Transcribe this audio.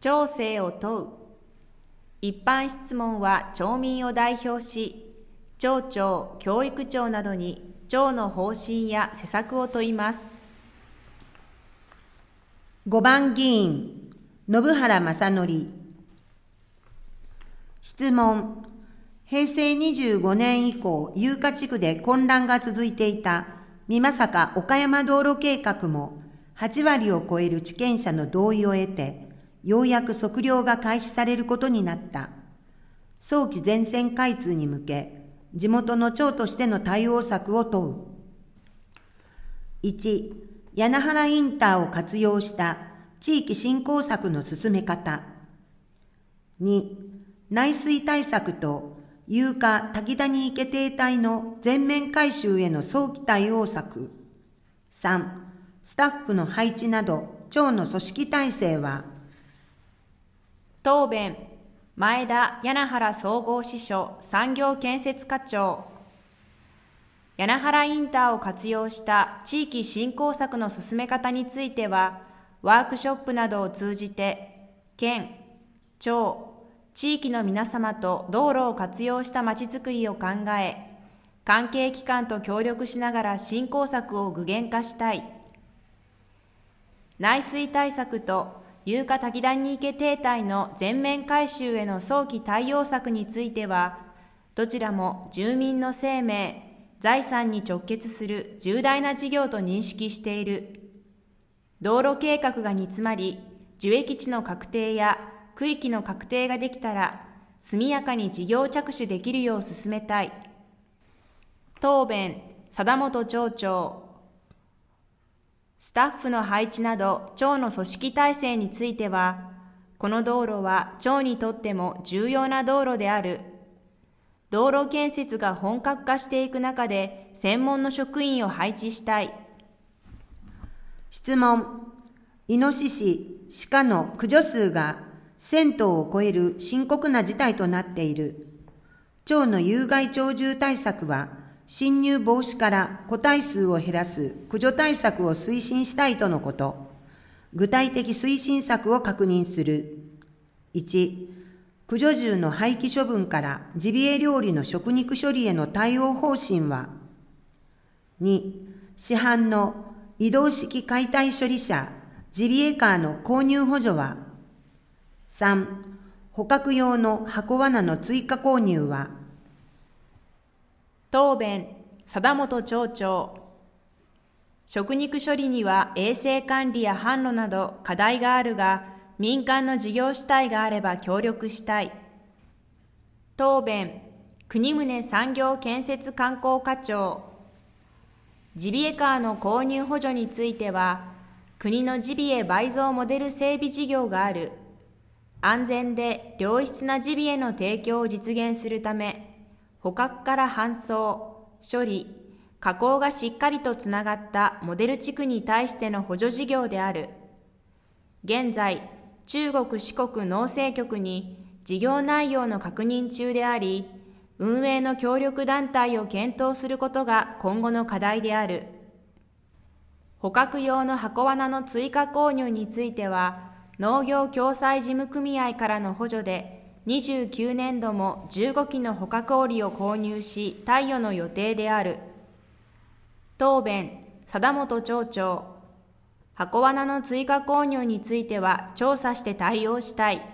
町政を問う。一般質問は町民を代表し、町長、教育長などに町の方針や施策を問います。 5番議員、信原正則。質問。平成25年以降、有価地区で混乱が続いていた美作岡山道路計画も8割を超える地権者の同意を得て、ようやく測量が開始されることになった。早期全線開通に向け、地元の町としての対応策を問う。1、柳原インターを活用した地域振興策の進め方。2、内水対策と有価滝谷池堤体の全面改修への早期対応策。3、スタッフの配置など町の組織体制は。 答弁。前田柳原総合支所産業建設課長。柳原インターを活用した地域振興策の進め方については、ワークショップなどを通じて、県、町、地域の皆様と道路を活用したまちづくりを考え、関係機関と協力しながら振興策を具現化したい。内水対策と有価滝谷池堤体の全面改修への早期対応策については、どちらも住民の生命、財産に直結する重大な事業と認識している。道路計画が煮詰まり、受益地の確定や区域の確定ができたら、速やかに事業着手できるよう進めたい。答弁。貞本町長。スタッフの配置など町の組織体制については、この道路は町にとっても重要な道路である。道路建設が本格化していく中で専門の職員を配置したい。 質問。イノシシ、鹿の駆除数が1000頭を超える深刻な事態となっている。町の有害鳥獣対策は、侵入防止から個体数を減らす駆除対策を推進したいとのこと。具体的推進策を確認する。1、駆除獣の廃棄処分からジビエ料理の食肉処理への対応方針は。2、市販の移動式解体処理車ジビエカーの購入補助は。3、捕獲用の箱罠の追加購入は。 答弁。貞本町長。食肉処理には衛生管理や販路など課題があるが、民間の事業主体があれば協力したい。答弁。国宗産業建設観光課長。ジビエカーの購入補助については、国のジビエ倍増モデル整備事業がある。安全で良質なジビエの提供を実現するため、捕獲から搬送、処理、加工がしっかりとつながったモデル地区に対しての補助事業である。現在、中国四国農政局に事業内容の確認中であり、運営の協力団体を検討することが今後の課題である。捕獲用の箱罠の追加購入については、農業共済事務組合からの補助で、29年度も15機の捕獲檻を購入し、貸与の予定である。答弁。貞本町長。箱罠の追加購入については調査して対応したい。